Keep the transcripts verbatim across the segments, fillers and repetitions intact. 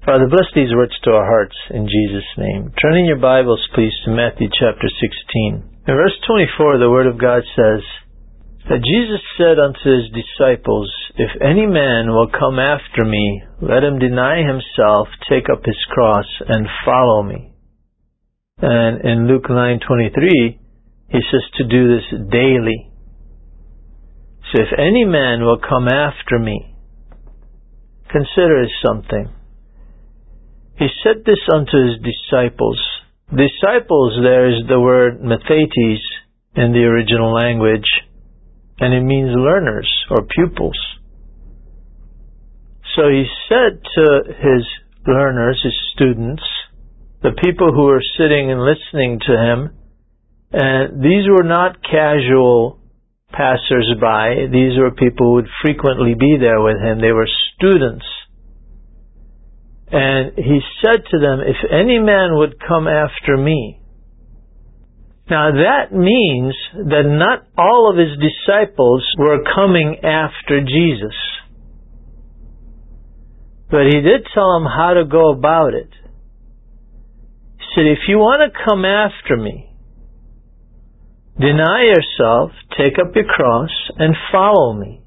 Father, bless these words to our hearts in Jesus' name. Turn in your Bibles, please, to Matthew chapter sixteen. In verse twenty-four, the Word of God says that Jesus said unto His disciples, If any man will come after me, let him deny himself, take up his cross, and follow me. And in Luke nine twenty-three, He says to do this daily. So if any man will come after me, consider something. He said this unto His disciples. Disciples, there is the word mathetes in the original language, and it means learners or pupils. So He said to His learners, His students, the people who were sitting and listening to Him, and these were not casual passers-by. These were people who would frequently be there with Him. They were students. And He said to them, if any man would come after me. Now that means that not all of His disciples were coming after Jesus. But He did tell them how to go about it. He said, if you want to come after me, deny yourself, take up your cross, and follow me.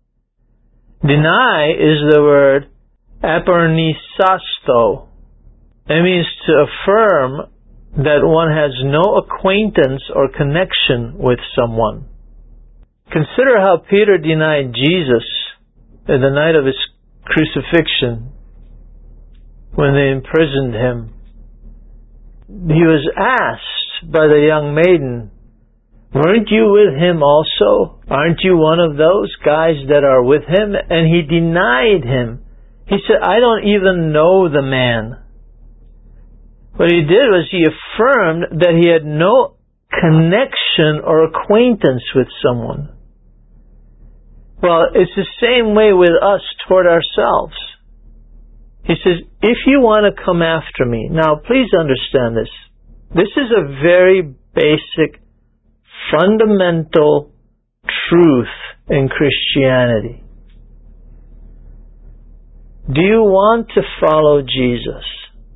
Deny is the word apernisasto. It means to affirm that one has no acquaintance or connection with someone. Consider how Peter denied Jesus in the night of His crucifixion when they imprisoned Him. He was asked by the young maiden, weren't you with Him also? Aren't you one of those guys that are with Him? And He denied Him. He said, I don't even know the man. What He did was He affirmed that He had no connection or acquaintance with someone. Well, it's the same way with us toward ourselves. He says, if you want to come after me. Now, please understand this. This is a very basic, fundamental truth in Christianity. Do you want to follow Jesus?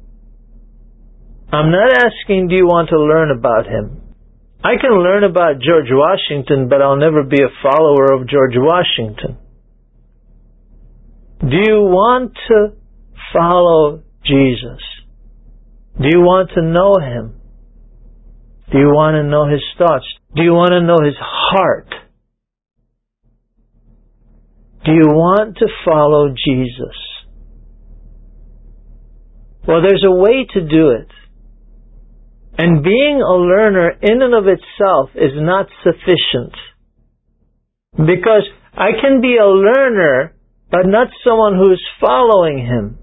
I'm not asking, do you want to learn about Him? I can learn about George Washington, but I'll never be a follower of George Washington. Do you want to follow Jesus? Do you want to know Him? Do you want to know His thoughts? Do you want to know His heart? Do you want to follow Jesus? Well, there's a way to do it. And being a learner in and of itself is not sufficient. Because I can be a learner, but not someone who is following Him.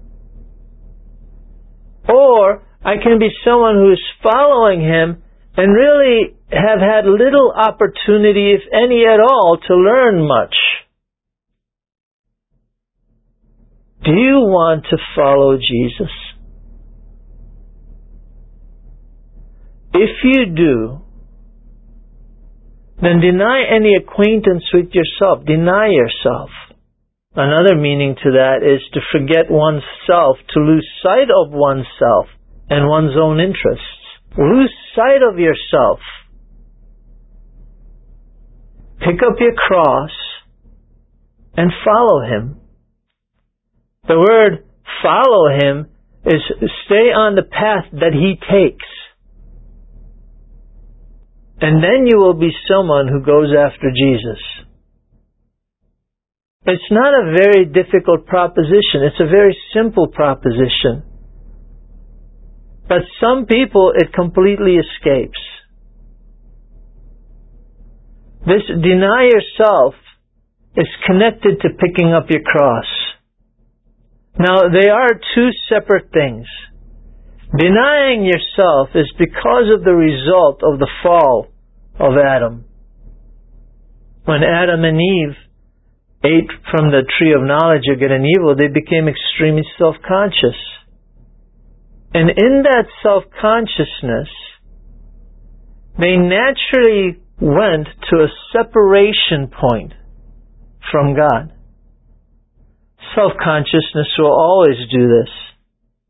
Or I can be someone who is following Him and really have had little opportunity, if any at all, to learn much. Do you want to follow Jesus? If you do, then deny any acquaintance with yourself. Deny yourself. Another meaning to that is to forget oneself, to lose sight of oneself and one's own interests. Lose sight of yourself. Pick up your cross and follow Him. The word follow Him is stay on the path that He takes. And then you will be someone who goes after Jesus. It's not a very difficult proposition. It's a very simple proposition. But some people, it completely escapes. This deny yourself is connected to picking up your cross. Now, they are two separate things. Denying yourself is because of the result of the fall of Adam. When Adam and Eve ate from the tree of knowledge of good and evil, they became extremely self-conscious. And in that self-consciousness, they naturally went to a separation point from God. Self-consciousness will always do this.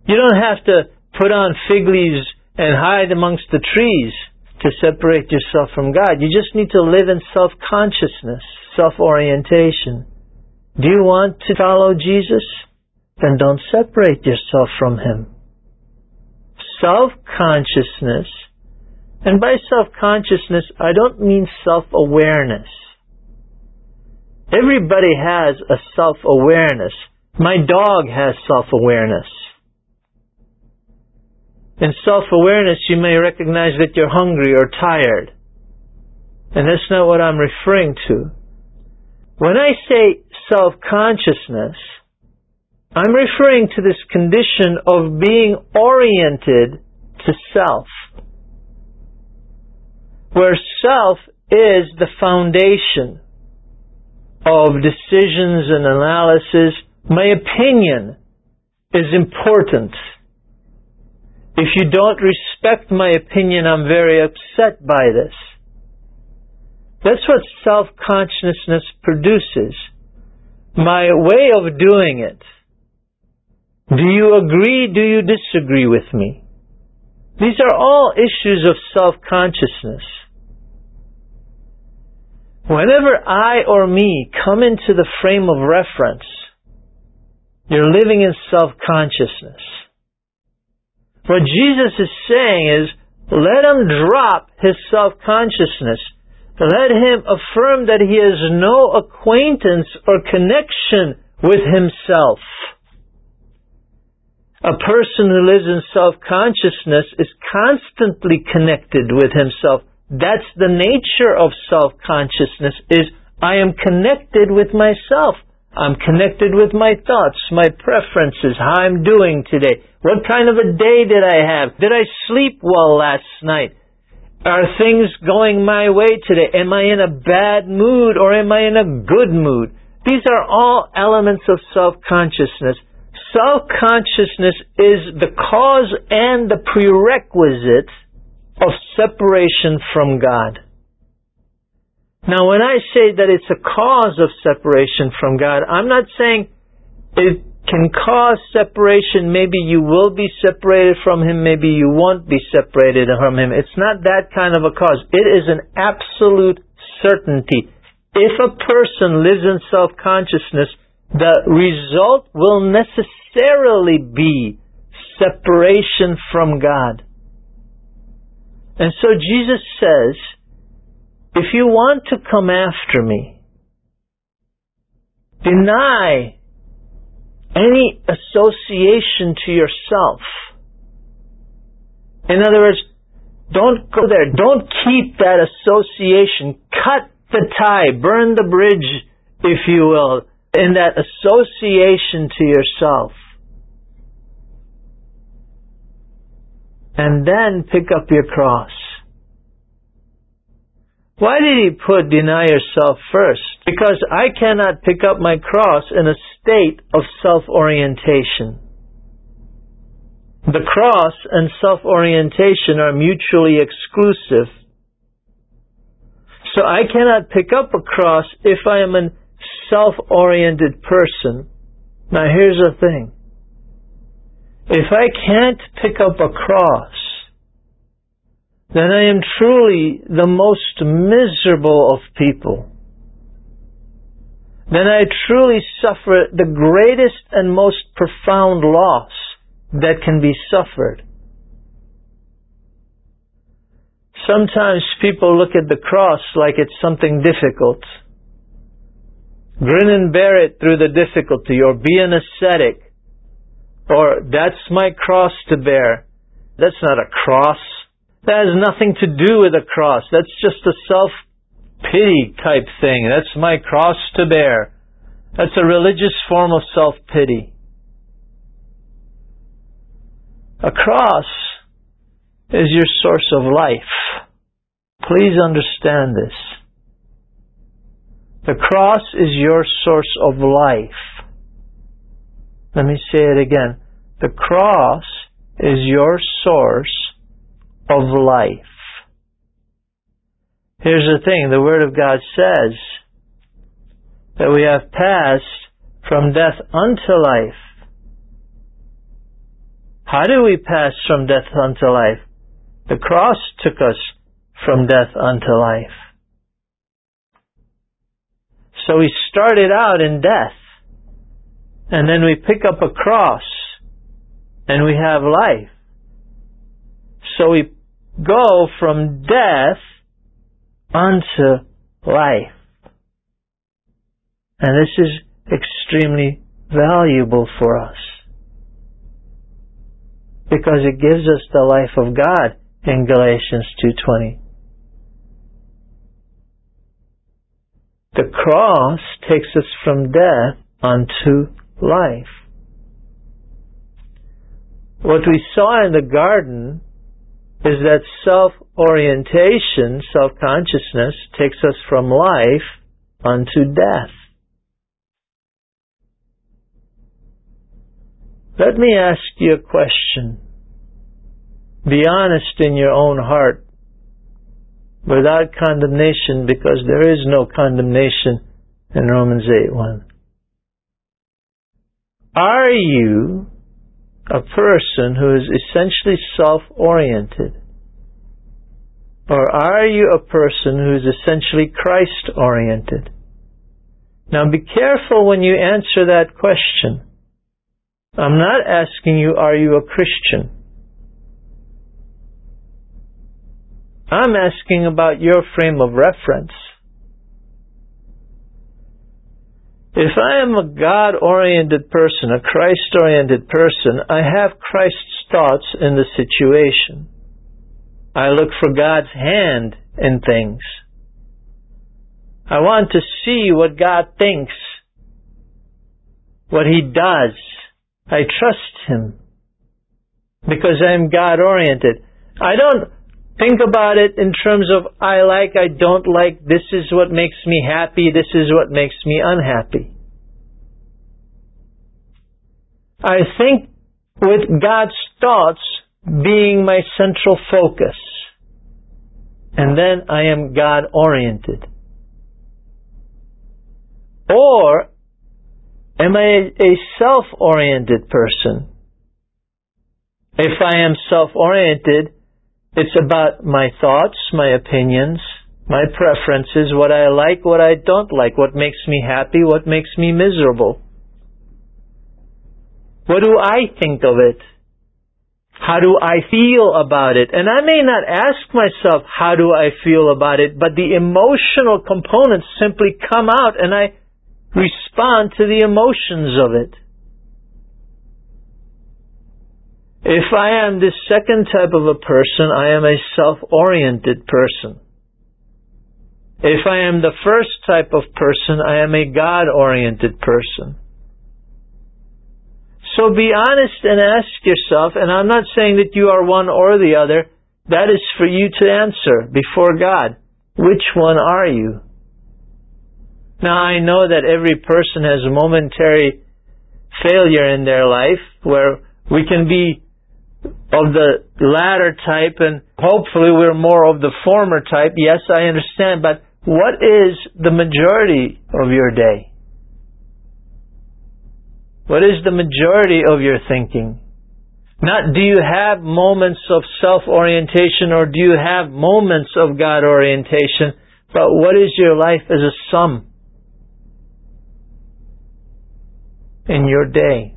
You don't have to put on fig leaves and hide amongst the trees to separate yourself from God. You just need to live in self-consciousness, self-orientation. Do you want to follow Jesus? Then don't separate yourself from Him. Self-consciousness, and by self-consciousness, I don't mean self-awareness. Everybody has a self-awareness. My dog has self-awareness. In self-awareness, you may recognize that you're hungry or tired. And that's not what I'm referring to. When I say self-consciousness, I'm referring to this condition of being oriented to self, where self is the foundation of decisions and analysis. My opinion is important. If you don't respect my opinion, I'm very upset by this. That's what self-consciousness produces. My way of doing it. Do you agree? Do you disagree with me? These are all issues of self-consciousness. Whenever I or me come into the frame of reference, you're living in self-consciousness. What Jesus is saying is, let him drop his self-consciousness. Let him affirm that he has no acquaintance or connection with himself. A person who lives in self-consciousness is constantly connected with himself. That's the nature of self-consciousness, is I am connected with myself. I'm connected with my thoughts, my preferences, how I'm doing today. What kind of a day did I have? Did I sleep well last night? Are things going my way today? Am I in a bad mood or am I in a good mood? These are all elements of self-consciousness. Self-consciousness is the cause and the prerequisite of separation from God. Now, when I say that it's a cause of separation from God, I'm not saying it can cause separation. Maybe you will be separated from Him, maybe you won't be separated from Him. It's not that kind of a cause. It is an absolute certainty. If a person lives in self-consciousness, the result will necessarily be separation from God. And so Jesus says, if you want to come after me, deny any association to yourself. In other words, don't go there. Don't keep that association. Cut the tie. Burn the bridge, if you will, in that association to yourself. And then pick up your cross. Why did he put deny yourself first? Because I cannot pick up my cross in a state of self-orientation. The cross and self-orientation are mutually exclusive. So I cannot pick up a cross if I am a self-oriented person. Now here's the thing. If I can't pick up a cross, then I am truly the most miserable of people. Then I truly suffer the greatest and most profound loss that can be suffered. Sometimes people look at the cross like it's something difficult. Grin and bear it through the difficulty, or be an ascetic, or that's my cross to bear. That's not a cross. That has nothing to do with a cross. That's just a self-pity type thing. That's my cross to bear. That's a religious form of self-pity. A cross is your source of life. Please understand this. The cross is your source of life. Let me say it again. The cross is your source of life. Here's the thing, the Word of God says that we have passed from death unto life. How do we pass from death unto life? The cross took us from death unto life. So we started out in death, and then we pick up a cross, and we have life. So we go from death unto life. And this is extremely valuable for us, because it gives us the life of God in Galatians two twenty. The cross takes us from death unto life. What we saw in the garden is that self-orientation, self-consciousness, takes us from life unto death. Let me ask you a question. Be honest in your own heart, without condemnation, because there is no condemnation in Romans eight one. Are you a person who is essentially self-oriented? Or are you a person who is essentially Christ-oriented? Now be careful when you answer that question. I'm not asking you, are you a Christian? I'm asking about your frame of reference. If I am a God-oriented person, a Christ-oriented person, I have Christ's thoughts in the situation. I look for God's hand in things. I want to see what God thinks, what He does. I trust Him because I'm God-oriented. I don't think about it in terms of I like, I don't like, this is what makes me happy, this is what makes me unhappy. I think with God's thoughts being my central focus. And then I am God-oriented. Or am I a self-oriented person? If I am self-oriented, it's about my thoughts, my opinions, my preferences, what I like, what I don't like, what makes me happy, what makes me miserable. What do I think of it? How do I feel about it? And I may not ask myself, how do I feel about it? But the emotional components simply come out and I respond to the emotions of it. If I am this second type of a person, I am a self-oriented person. If I am the first type of person, I am a God-oriented person. So be honest and ask yourself, and I'm not saying that you are one or the other, that is for you to answer before God. Which one are you? Now I know that every person has a momentary failure in their life where we can be of the latter type and hopefully we're more of the former type. Yes, I understand, but what is the majority of your day? What is the majority of your thinking? Not do you have moments of self-orientation or do you have moments of God-orientation, but what is your life as a sum in your day?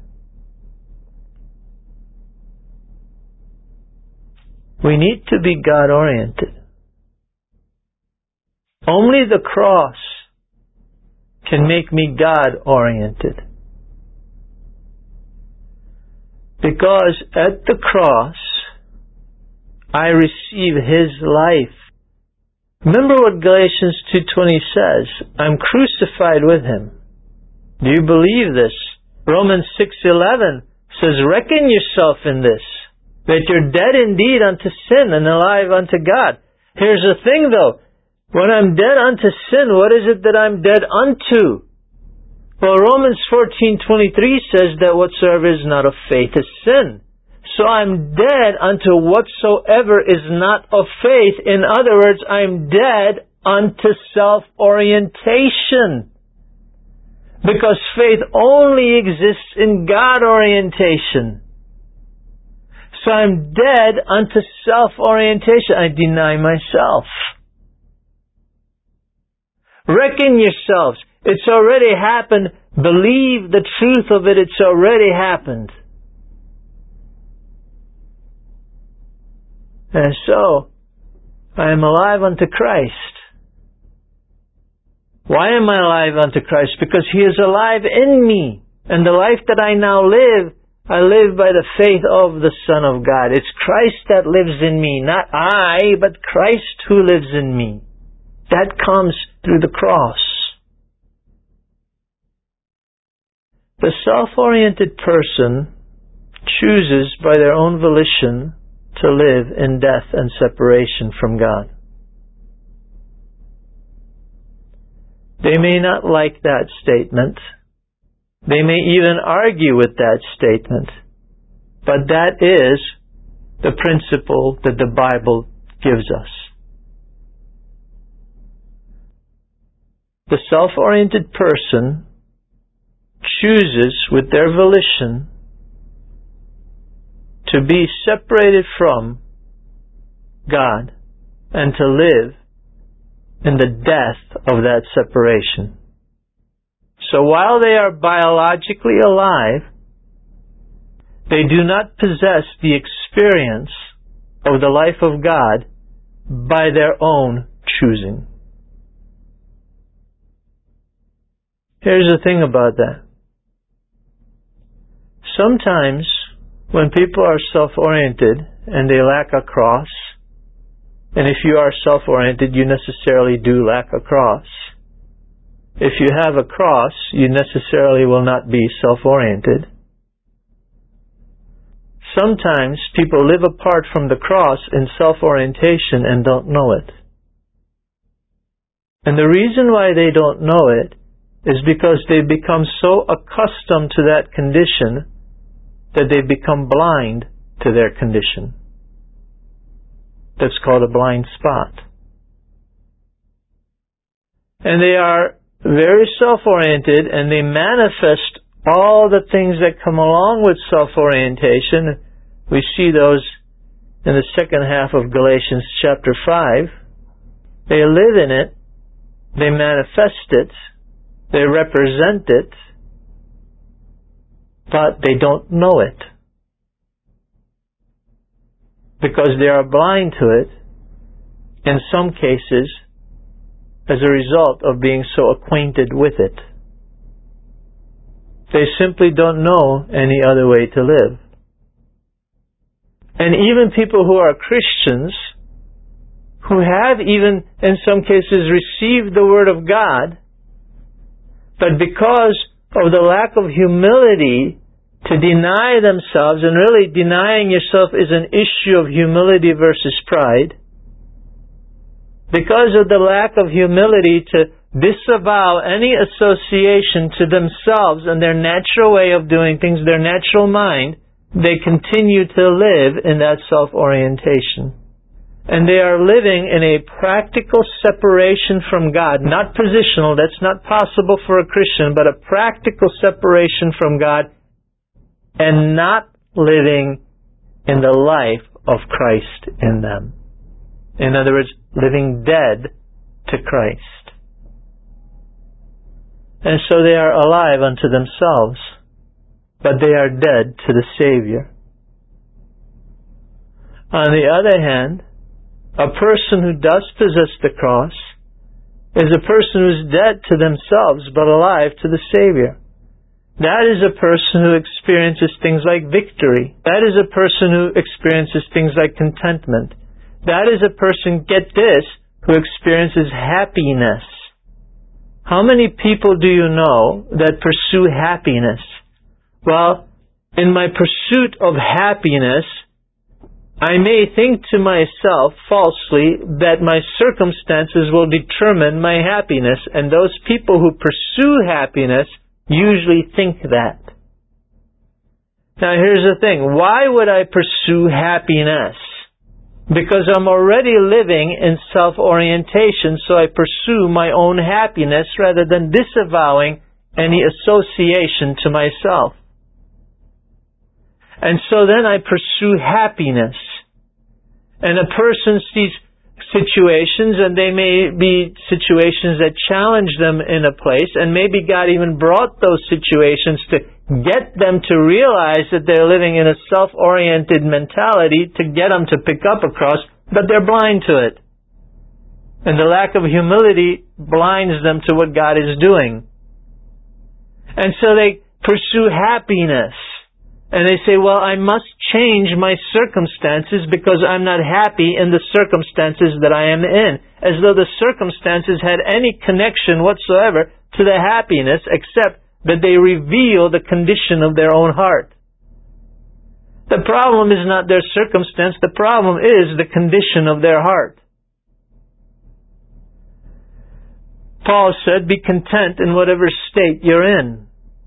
We need to be God-oriented. Only the cross can make me God-oriented. Because at the cross, I receive His life. Remember what Galatians two twenty says, I'm crucified with Him. Do you believe this? Romans six eleven says, reckon yourself in this, that you're dead indeed unto sin and alive unto God. Here's the thing though, when I'm dead unto sin, what is it that I'm dead unto? Well, Romans fourteen twenty-three says that whatsoever is not of faith is sin. So I'm dead unto whatsoever is not of faith. In other words, I'm dead unto self-orientation. Because faith only exists in God orientation. So I'm dead unto self-orientation. I deny myself. Reckon yourselves. It's already happened. Believe the truth of it. It's already happened. And so, I am alive unto Christ. Why am I alive unto Christ? Because He is alive in me. And the life that I now live, I live by the faith of the Son of God. It's Christ that lives in me. Not I, but Christ who lives in me. That comes through the cross. The self-oriented person chooses by their own volition to live in death and separation from God. They may not like that statement. They may even argue with that statement. But that is the principle that the Bible gives us. The self-oriented person chooses with their volition to be separated from God and to live in the death of that separation. So while they are biologically alive, they do not possess the experience of the life of God by their own choosing. Here's the thing about that. Sometimes when people are self-oriented and they lack a cross, and if you are self-oriented, you necessarily do lack a cross. If you have a cross, you necessarily will not be self-oriented. Sometimes people live apart from the cross in self-orientation and don't know it. And the reason why they don't know it is because they become so accustomed to that condition that they become blind to their condition. That's called a blind spot. And they are very self-oriented, and they manifest all the things that come along with self-orientation. We see those in the second half of Galatians chapter five. They live in it, they manifest it, they represent it, but they don't know it. Because they are blind to it, in some cases, as a result of being so acquainted with it. They simply don't know any other way to live. And even people who are Christians, who have even, in some cases, received the Word of God, but because of the lack of humility to deny themselves, and really denying yourself is an issue of humility versus pride, because of the lack of humility to disavow any association to themselves and their natural way of doing things, their natural mind, they continue to live in that self-orientation. And they are living in a practical separation from God, not positional, that's not possible for a Christian, but a practical separation from God, and not living in the life of Christ in them. In other words, living dead to Christ. And so they are alive unto themselves, but they are dead to the Savior. On the other hand, a person who does possess the cross is a person who is dead to themselves, but alive to the Savior. That is a person who experiences things like victory. That is a person who experiences things like contentment. That is a person, get this, who experiences happiness. How many people do you know that pursue happiness? Well, in my pursuit of happiness, I may think to myself falsely that my circumstances will determine my happiness, and those people who pursue happiness usually think that. Now here's the thing, why would I pursue happiness? Because I'm already living in self-orientation, so I pursue my own happiness rather than disavowing any association to myself. And so then I pursue happiness. And a person sees situations, and they may be situations that challenge them in a place, and maybe God even brought those situations to get them to realize that they're living in a self-oriented mentality, to get them to pick up a cross, but they're blind to it. And the lack of humility blinds them to what God is doing. And so they pursue happiness. And they say, well, I must change my circumstances because I'm not happy in the circumstances that I am in. As though the circumstances had any connection whatsoever to the happiness, except that they reveal the condition of their own heart. The problem is not their circumstance. The problem is the condition of their heart. Paul said, be content in whatever state you're in.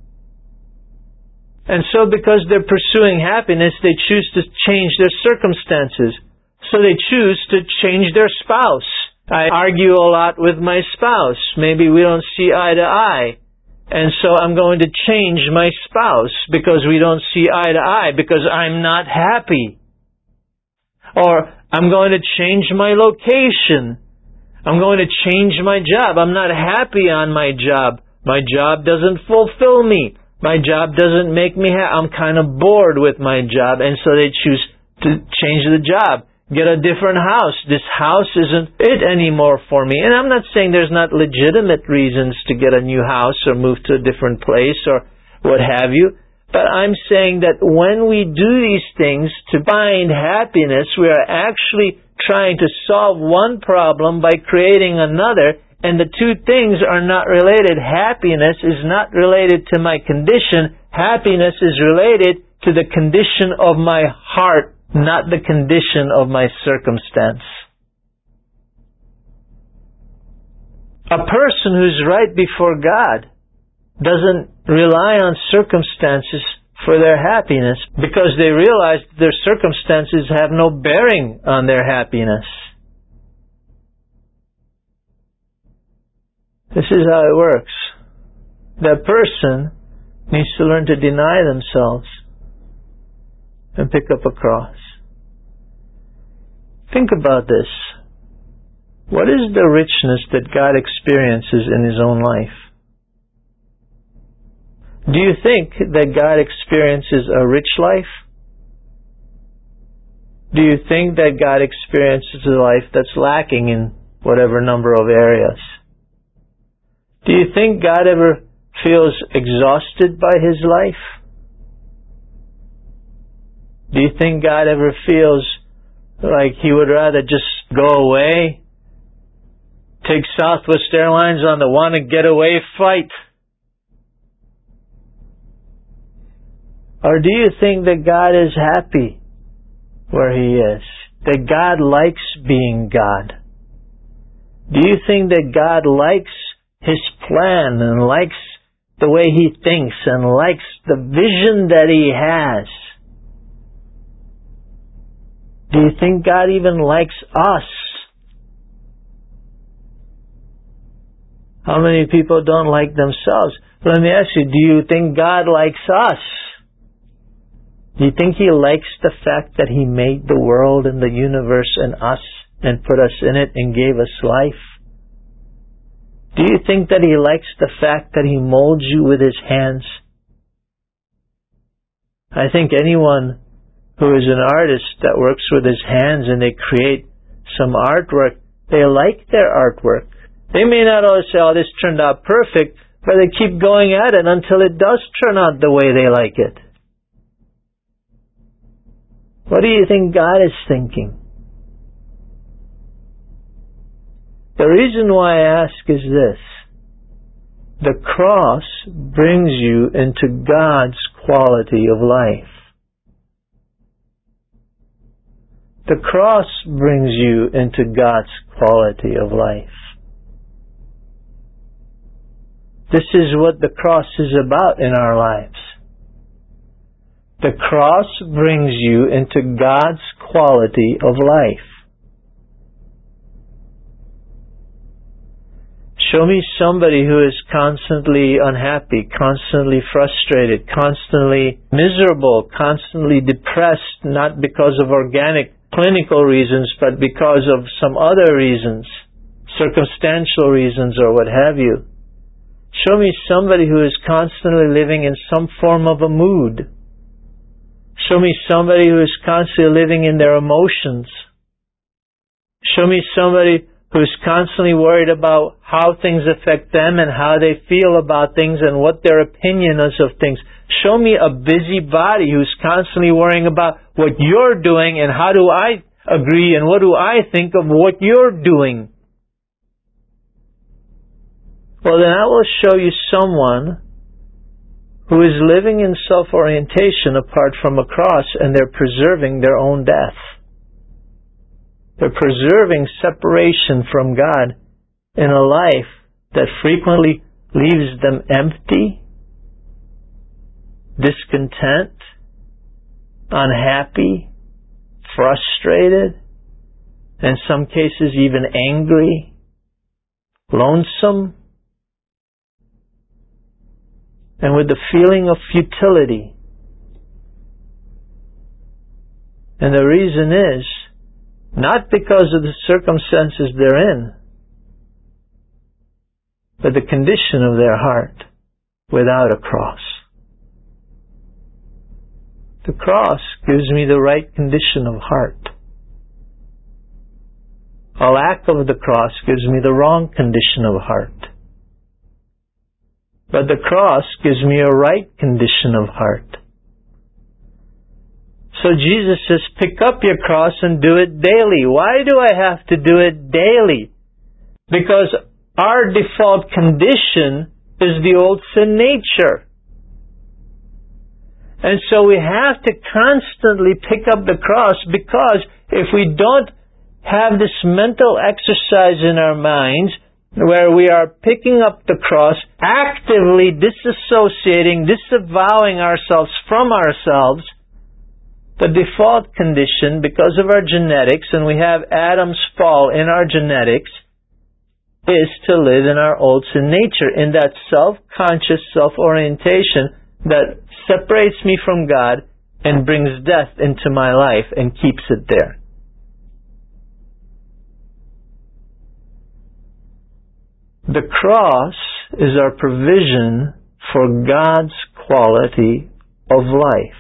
And so because they're pursuing happiness, they choose to change their circumstances. So they choose to change their spouse. I argue a lot with my spouse. Maybe we don't see eye to eye. And so I'm going to change my spouse because we don't see eye to eye, because I'm not happy. Or I'm going to change my location. I'm going to change my job. I'm not happy on my job. My job doesn't fulfill me. My job doesn't make me happy. I'm kind of bored with my job, and so they choose to change the job. Get a different house. This house isn't it anymore for me. And I'm not saying there's not legitimate reasons to get a new house or move to a different place or what have you. But I'm saying that when we do these things to find happiness, we are actually trying to solve one problem by creating another. And the two things are not related. Happiness is not related to my condition. Happiness is related to the condition of my heart, not the condition of my circumstance. A person who's right before God doesn't rely on circumstances for their happiness, because they realize that their circumstances have no bearing on their happiness. This is how it works. That person needs to learn to deny themselves and pick up a cross. Think about this. What is the richness that God experiences in His own life? Do you think that God experiences a rich life? Do you think that God experiences a life that's lacking in whatever number of areas? Do you think God ever feels exhausted by His life? Do you think God ever feels like He would rather just go away? Take Southwest Airlines on the want to get away flight? Or do you think that God is happy where He is? That God likes being God? Do you think that God likes His plan and likes the way He thinks and likes the vision that He has? Do you think God even likes us? How many people don't like themselves? Let me ask you, do you think God likes us? Do you think He likes the fact that He made the world and the universe and us and put us in it and gave us life? Do you think that He likes the fact that He molds you with His hands? I think anyone who is an artist that works with his hands and they create some artwork, they like their artwork. They may not always say, oh, this turned out perfect, but they keep going at it until it does turn out the way they like it. What do you think God is thinking? The reason why I ask is this. The cross brings you into God's quality of life. The cross brings you into God's quality of life. This is what the cross is about in our lives. The cross brings you into God's quality of life. Show me somebody who is constantly unhappy, constantly frustrated, constantly miserable, constantly depressed, not because of organic, clinical reasons, but because of some other reasons, circumstantial reasons or what have you. Show me somebody who is constantly living in some form of a mood. Show me somebody who is constantly living in their emotions. Show me somebody who is constantly worried about how things affect them and how they feel about things and what their opinion is of things. Show me a busybody who's constantly worrying about what you're doing and how do I agree and what do I think of what you're doing. Well, then I will show you someone who is living in self-orientation apart from a cross, and they're preserving their own death. They're preserving separation from God in a life that frequently leaves them empty, discontent, unhappy, frustrated, in some cases even angry, lonesome, and with the feeling of futility. And the reason is, not because of the circumstances they're in, but the condition of their heart without a cross. The cross gives me the right condition of heart. A lack of the cross gives me the wrong condition of heart. But the cross gives me a right condition of heart. So Jesus says, pick up your cross and do it daily. Why do I have to do it daily? Because our default condition is the old sin nature. And so we have to constantly pick up the cross, because if we don't have this mental exercise in our minds where we are picking up the cross, actively disassociating, disavowing ourselves from ourselves, the default condition, because of our genetics, and we have Adam's fall in our genetics, is to live in our old sin nature, in that self-conscious self-orientation that separates me from God and brings death into my life and keeps it there. The cross is our provision for God's quality of life.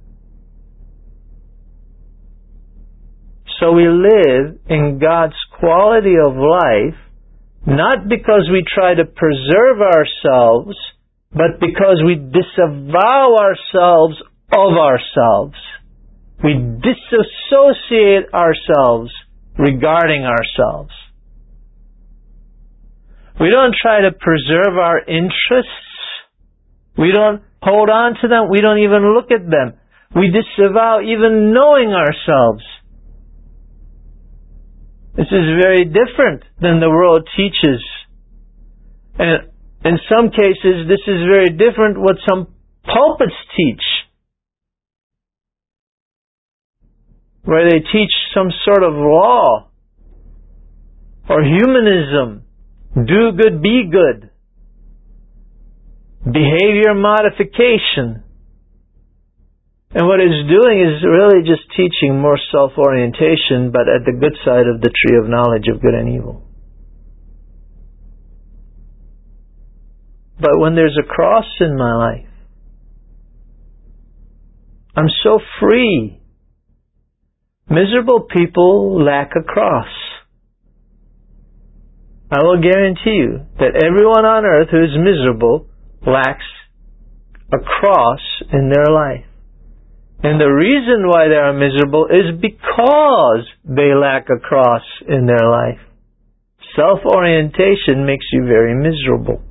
So we live in God's quality of life, not because we try to preserve ourselves, but because we disavow ourselves of ourselves. We disassociate ourselves regarding ourselves. We don't try to preserve our interests. We don't hold on to them. We don't even look at them. We disavow even knowing ourselves. This is very different than the world teaches. And in some cases, this is very different what some pulpits teach, where they teach some sort of law or humanism. Do good, be good. Behavior modification. And what it's doing is really just teaching more self-orientation, but at the good side of the tree of knowledge of good and evil. But when there's a cross in my life, I'm so free. Miserable people lack a cross. I will guarantee you that everyone on earth who is miserable lacks a cross in their life. And the reason why they are miserable is because they lack a cross in their life. Self-orientation makes you very miserable.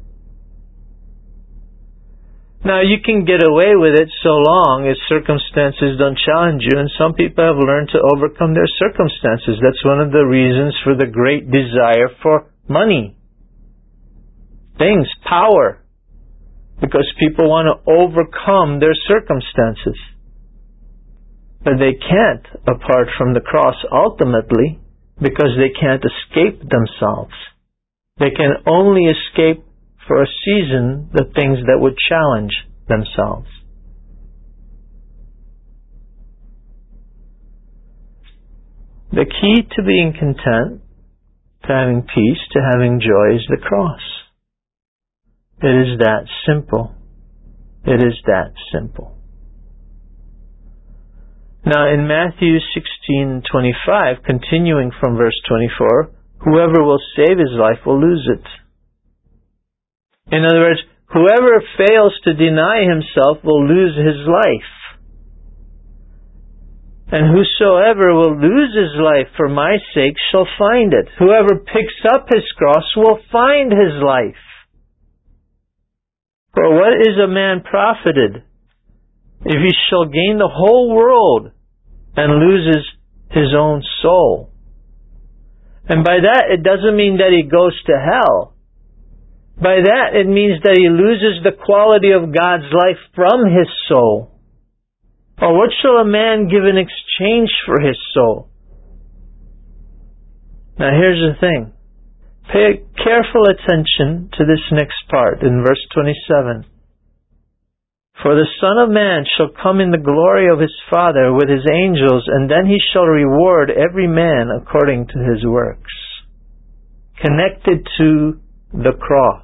Now, you can get away with it so long as circumstances don't challenge you, and some people have learned to overcome their circumstances. That's one of the reasons for the great desire for money, things, power, because people want to overcome their circumstances. But they can't apart from the cross ultimately, because they can't escape themselves. They can only escape for a season the things that would challenge themselves. The key to being content, to having peace, to having joy is the cross. It is that simple. It is that simple. Now in Matthew sixteen twenty-five, continuing from verse twenty-four, whoever will save his life will lose it. In other words, whoever fails to deny himself will lose his life. And whosoever will lose his life for my sake shall find it. Whoever picks up his cross will find his life. For what is a man profited if he shall gain the whole world and loses his own soul? And by that, it doesn't mean that he goes to hell. By that, it means that he loses the quality of God's life from his soul. Or what shall a man give in exchange for his soul? Now here's the thing. Pay careful attention to this next part in verse twenty-seven. For the Son of Man shall come in the glory of his Father with his angels, and then he shall reward every man according to his works. Connected to the cross.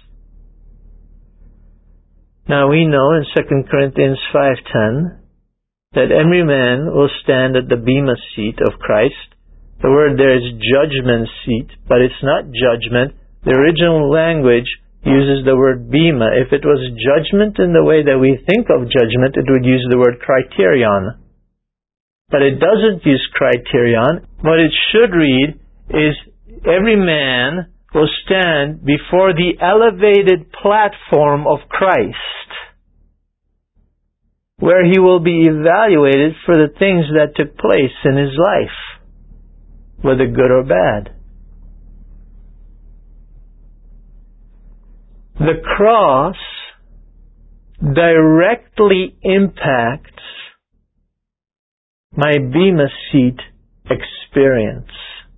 Now we know in Second Corinthians five ten that every man will stand at the bema seat of Christ. The word there is judgment seat, but it's not judgment. The original language uses the word bema. If it was judgment in the way that we think of judgment, it would use the word criterion. But it doesn't use criterion. What it should read is every man will stand before the elevated platform of Christ, where he will be evaluated for the things that took place in his life, whether good or bad. The cross directly impacts my bema seat experience.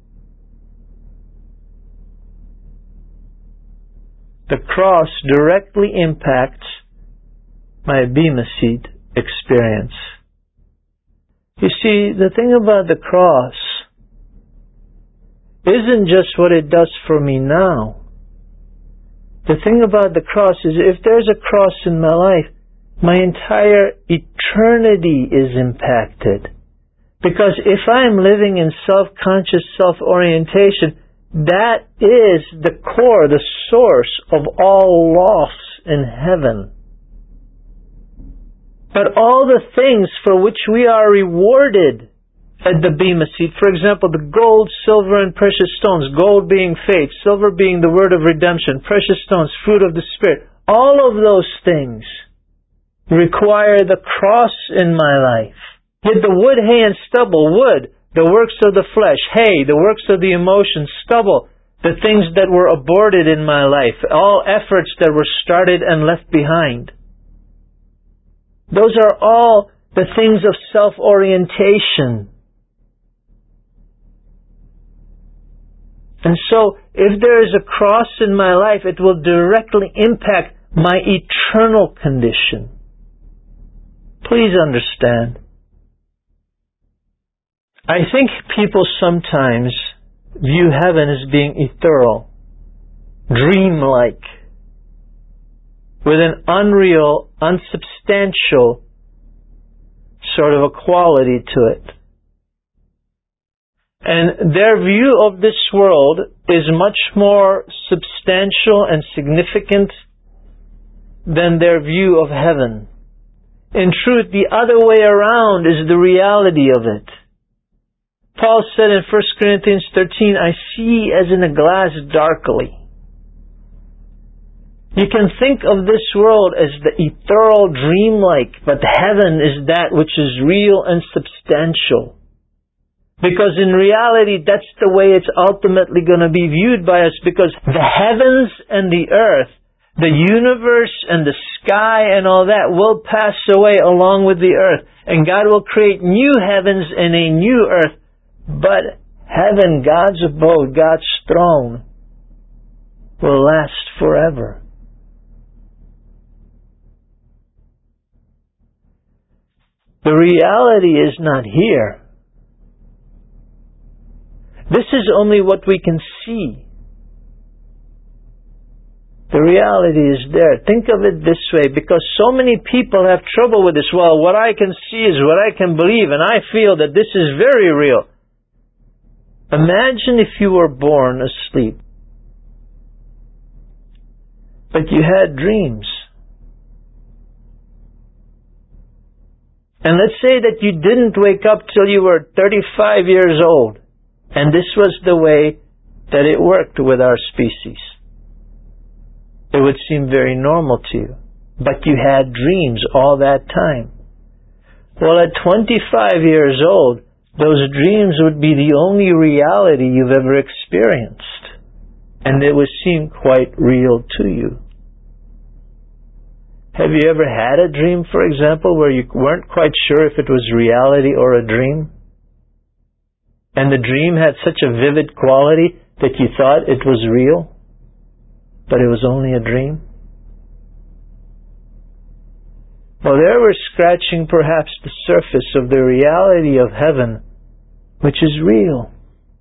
The cross directly impacts my bema seat experience. You see, the thing about the cross isn't just what it does for me now. The thing about the cross is if there's a cross in my life, my entire eternity is impacted. Because if I'm living in self-conscious self-orientation, that is the core, the source of all loss in heaven. But all the things for which we are rewarded at the bema seat, for example, the gold, silver, and precious stones, gold being faith, silver being the word of redemption, precious stones, fruit of the Spirit, all of those things require the cross in my life. Yet the wood, hay, and stubble, wood, the works of the flesh, hay, the works of the emotions, stubble, the things that were aborted in my life, all efforts that were started and left behind. Those are all the things of self-orientation. And so, if there is a cross in my life, it will directly impact my eternal condition. Please understand. I think people sometimes view heaven as being ethereal, dreamlike, with an unreal, unsubstantial sort of a quality to it. And their view of this world is much more substantial and significant than their view of heaven. In truth, the other way around is the reality of it. Paul said in First Corinthians thirteen, I see as in a glass darkly. You can think of this world as the ethereal, dreamlike, but heaven is that which is real and substantial. Because in reality, that's the way it's ultimately going to be viewed by us, because the heavens and the earth, the universe and the sky and all that will pass away along with the earth. And God will create new heavens and a new earth. But heaven, God's abode, God's throne, will last forever. The reality is not here. This is only what we can see. The reality is there. Think of it this way, because so many people have trouble with this. Well, what I can see is what I can believe, and I feel that this is very real. Imagine if you were born asleep, but you had dreams. And let's say that you didn't wake up till you were thirty-five years old, and this was the way that it worked with our species. It would seem very normal to you. But you had dreams all that time. Well, at twenty-five years old, those dreams would be the only reality you've ever experienced. And they would seem quite real to you. Have you ever had a dream, for example, where you weren't quite sure if it was reality or a dream? And the dream had such a vivid quality that you thought it was real? But it was only a dream? Well, there we're scratching perhaps the surface of the reality of heaven, which is real.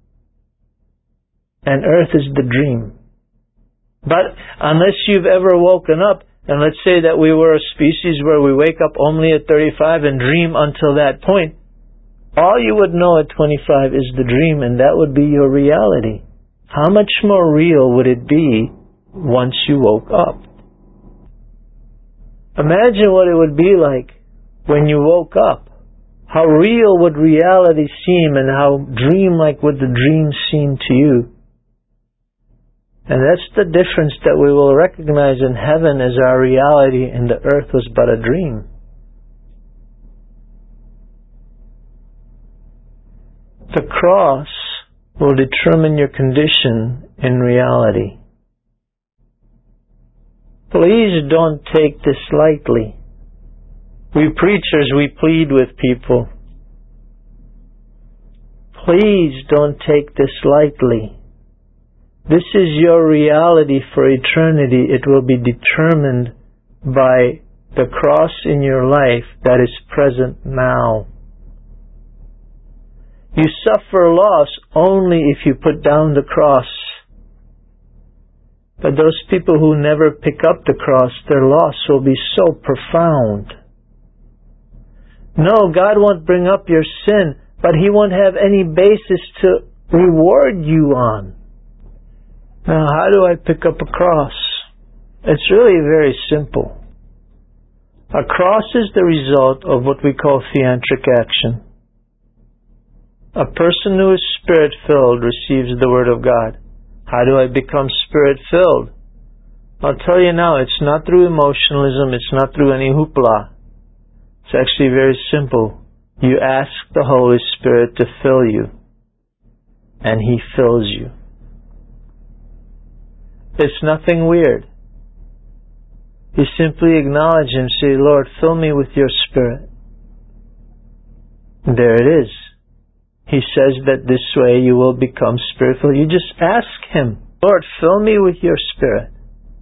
And earth is the dream. But unless you've ever woken up, and let's say that we were a species where we wake up only at thirty-five and dream until that point, all you would know at twenty-five is the dream, and that would be your reality. How much more real would it be once you woke up? Imagine what it would be like when you woke up. How real would reality seem, and how dreamlike would the dream seem to you? And that's the difference that we will recognize in heaven as our reality, and the earth was but a dream. The cross will determine your condition in reality. Please don't take this lightly. We preachers, we plead with people. Please don't take this lightly. This is your reality for eternity. It will be determined by the cross in your life that is present now. You suffer loss only if you put down the cross. But those people who never pick up the cross, their loss will be so profound. No, God won't bring up your sin, but He won't have any basis to reward you on. Now, how do I pick up a cross? It's really very simple. A cross is the result of what we call theantric action. A person who is Spirit-filled receives the Word of God. How do I become Spirit-filled? I'll tell you now, it's not through emotionalism, it's not through any hoopla. It's actually very simple. You ask the Holy Spirit to fill you, and He fills you. It's nothing weird. You simply acknowledge Him, say, Lord, fill me with your Spirit. There it is. He says that this way you will become Spirit-filled. You just ask Him, Lord, fill me with your Spirit.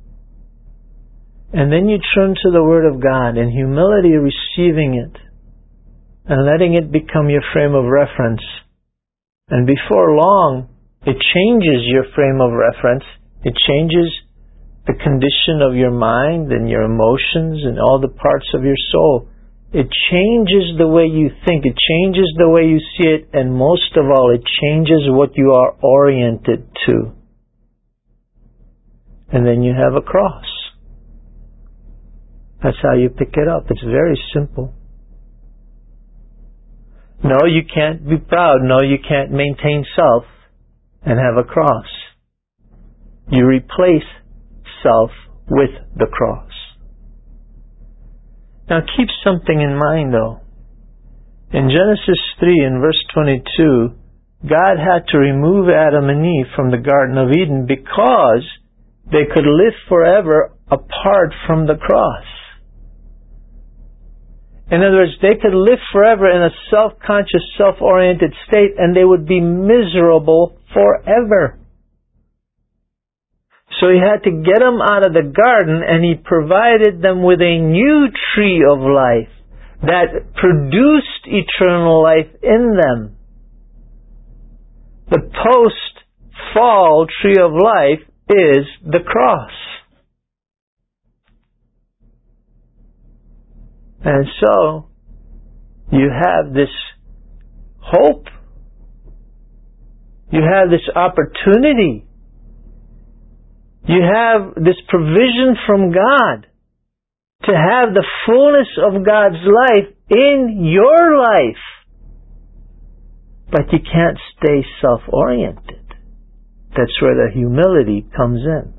And then you turn to the Word of God in humility, receiving it and letting it become your frame of reference. And before long, it changes your frame of reference. It changes the condition of your mind and your emotions and all the parts of your soul. It changes the way you think. It changes the way you see it. And most of all, it changes what you are oriented to. And then you have a cross. That's how you pick it up. It's very simple. No, you can't be proud. No, you can't maintain self and have a cross. You replace self with the cross. Now keep something in mind though. In Genesis three and verse twenty-two, God had to remove Adam and Eve from the Garden of Eden because they could live forever apart from the cross. In other words, they could live forever in a self-conscious, self-oriented state, and they would be miserable forever. So He had to get them out of the garden, and He provided them with a new tree of life that produced eternal life in them. The post-fall tree of life is the cross. And so, you have this hope. You have this opportunity. You have this provision from God to have the fullness of God's life in your life. But you can't stay self-oriented. That's where the humility comes in.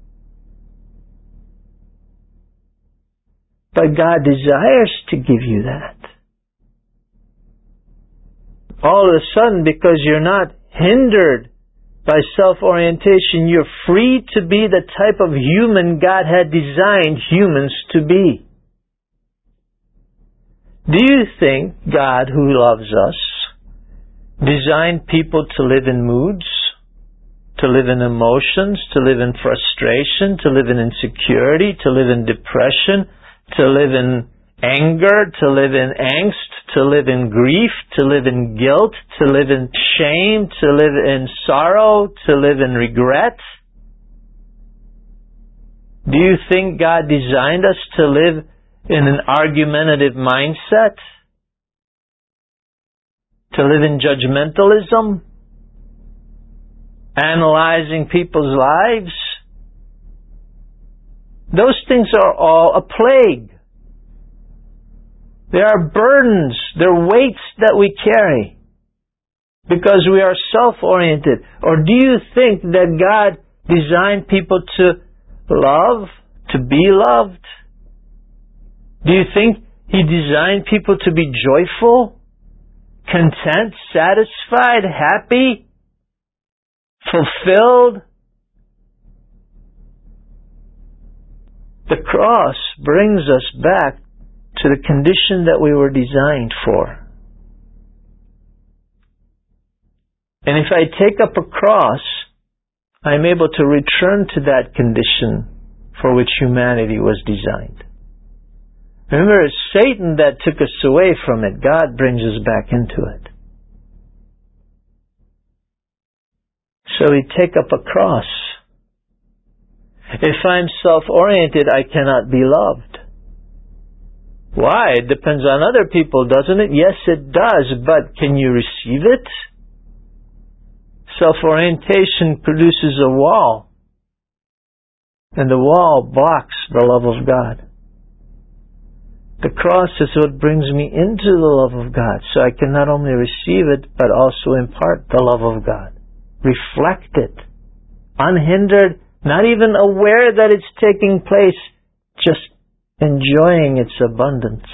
But God desires to give you that. All of a sudden, because you're not hindered by self-orientation, you're free to be the type of human God had designed humans to be. Do you think God, who loves us, designed people to live in moods, to live in emotions, to live in frustration, to live in insecurity, to live in depression, to live in anger, to live in angst, to live in grief, to live in guilt, to live in shame, to live in sorrow, to live in regret? Do you think God designed us to live in an argumentative mindset? To live in judgmentalism? Analyzing people's lives? Those things are all a plague. They are burdens. They're weights that we carry because we are self-oriented. Or do you think that God designed people to love, to be loved? Do you think He designed people to be joyful, content, satisfied, happy, fulfilled? The cross brings us back to the condition that we were designed for. And if I take up a cross, I'm able to return to that condition for which humanity was designed. Remember, it's Satan that took us away from it. God brings us back into it. So we take up a cross. If I'm self-oriented, I cannot be loved. Why? It depends on other people, doesn't it? Yes, it does, but can you receive it? Self-orientation produces a wall, and the wall blocks the love of God. The cross is what brings me into the love of God, so I can not only receive it, but also impart the love of God. Reflect it, unhindered, not even aware that it's taking place, just enjoying its abundance.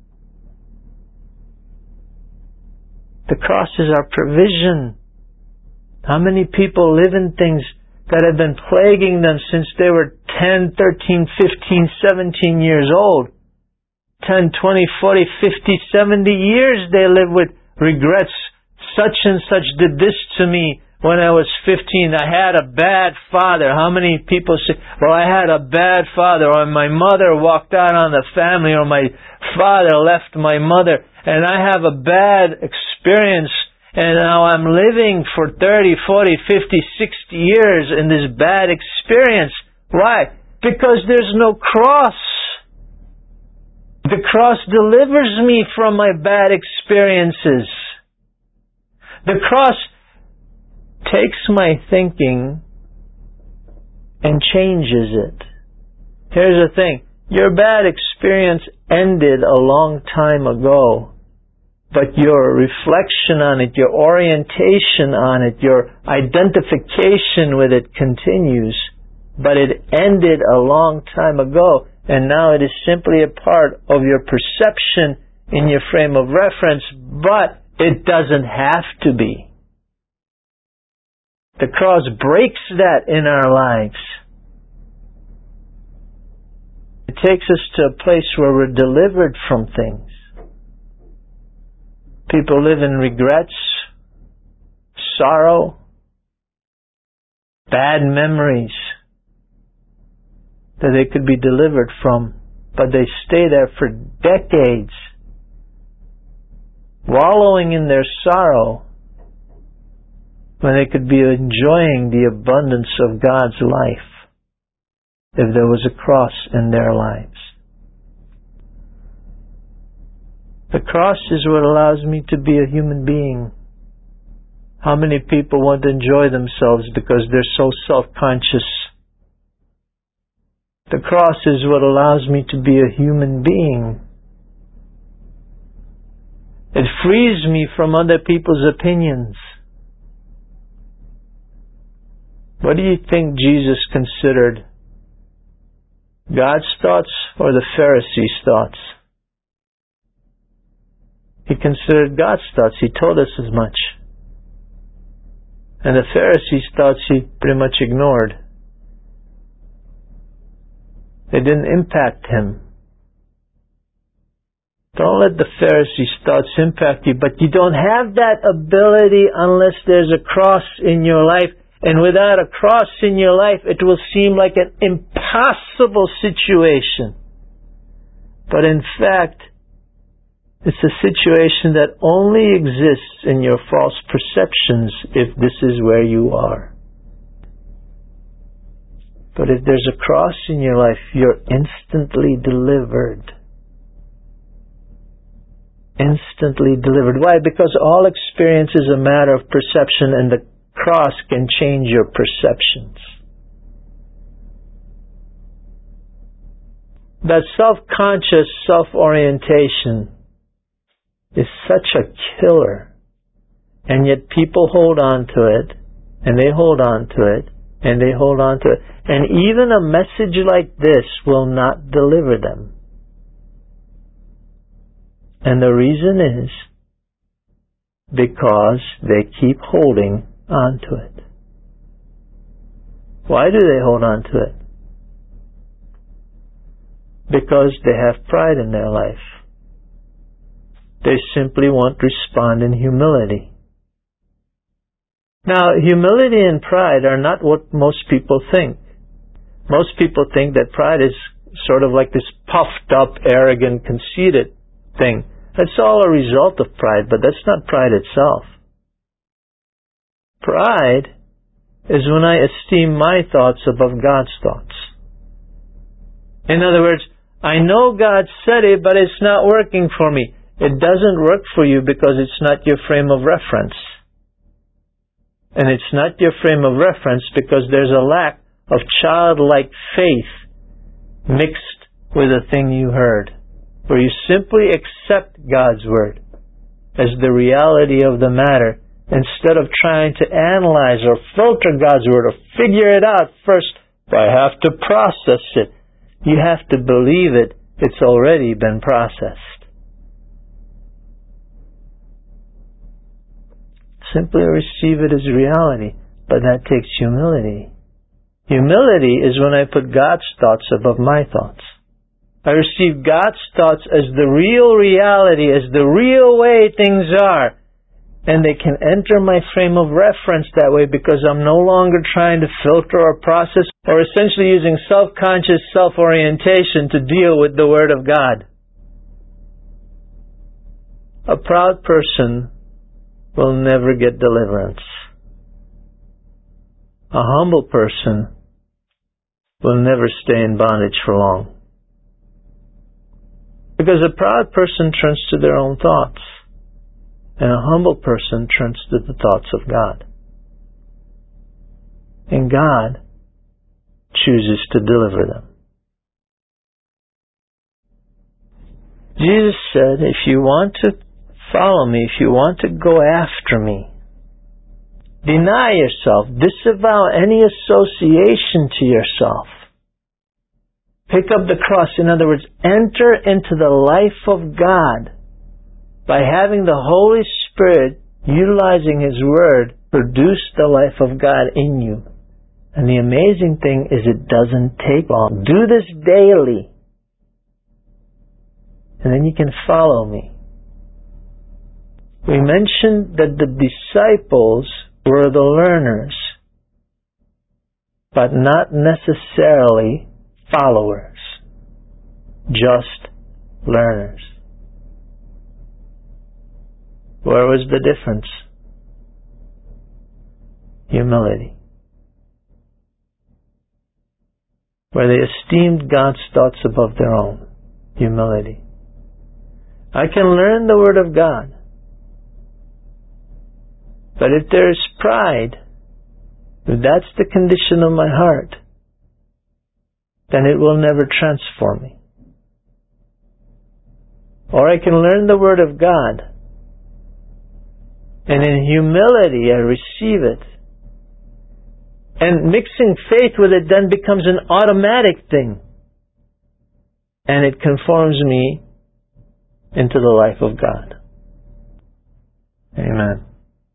The cross is our provision. How many people live in things that have been plaguing them since they were ten, thirteen, fifteen, seventeen years old? ten, twenty, forty, fifty, seventy years they live with regrets. Such and such did this to me when I was fifteen. I had a bad father. How many people say, well, I had a bad father, or my mother walked out on the family, or my father left my mother, and I have a bad experience, and now I'm living for thirty, forty, fifty, sixty years in this bad experience. Why? Because there's no cross. The cross delivers me from my bad experiences. The cross takes my thinking and changes it. Here's the thing. Your bad experience ended a long time ago, but your reflection on it, your orientation on it, your identification with it continues. But it ended a long time ago, and now it is simply a part of your perception in your frame of reference, but it doesn't have to be. The cross breaks that in our lives. It takes us to a place where we're delivered from things. People live in regrets, sorrow, bad memories, that they could be delivered from, but they stay there for decades, wallowing in their sorrow, when they could be enjoying the abundance of God's life if there was a cross in their lives. The cross is what allows me to be a human being. How many people want to enjoy themselves because they're so self-conscious? The cross is what allows me to be a human being. It frees me from other people's opinions. What do you think Jesus considered? God's thoughts or the Pharisees' thoughts? He considered God's thoughts. He told us as much. And the Pharisees' thoughts he pretty much ignored. They didn't impact him. Don't let the Pharisees' thoughts impact you, but you don't have that ability unless there's a cross in your life. And without a cross in your life, it will seem like an impossible situation. But in fact, it's a situation that only exists in your false perceptions if this is where you are. But if there's a cross in your life, you're instantly delivered. Instantly delivered. Why? Because all experience is a matter of perception, and the cross can change your perceptions. That self-conscious self-orientation is such a killer, and yet people hold on to it, and they hold on to it, and they hold on to it, and even a message like this will not deliver them. And the reason is because they keep holding on to it. Why do they hold on to it? Because they have pride in their life. They simply won't respond in humility. Now, humility and pride are not what most people think. Most people think that pride is sort of like this puffed up, arrogant, conceited thing. That's all a result of pride, but that's not pride itself. Pride is when I esteem my thoughts above God's thoughts. In other words, I know God said it, but it's not working for me. It doesn't work for you because it's not your frame of reference. And it's not your frame of reference because there's a lack of childlike faith mixed with the thing you heard, where you simply accept God's word as the reality of the matter instead of trying to analyze or filter God's word or figure it out first. I have to process it. You have to believe it. It's already been processed. Simply receive it as reality, but that takes humility. Humility is when I put God's thoughts above my thoughts. I receive God's thoughts as the real reality, as the real way things are. And they can enter my frame of reference that way because I'm no longer trying to filter or process or essentially using self-conscious self-orientation to deal with the Word of God. A proud person will never get deliverance. A humble person will never stay in bondage for long. Because a proud person turns to their own thoughts, and a humble person turns to the thoughts of God. And God chooses to deliver them. Jesus said, if you want to follow me, if you want to go after me, deny yourself, disavow any association to yourself. Pick up the cross. In other words, enter into the life of God by having the Holy Spirit, utilizing His Word, produce the life of God in you. And the amazing thing is it doesn't take long. Do this daily. And then you can follow me. We mentioned that the disciples were the learners, but not necessarily followers, just learners. Where was the difference? Humility. Where they esteemed God's thoughts above their own. Humility. I can learn the Word of God. But if there is pride, if that's the condition of my heart, then it will never transform me. Or I can learn the Word of God, and in humility I receive it. And mixing faith with it then becomes an automatic thing. And it conforms me into the life of God. Amen.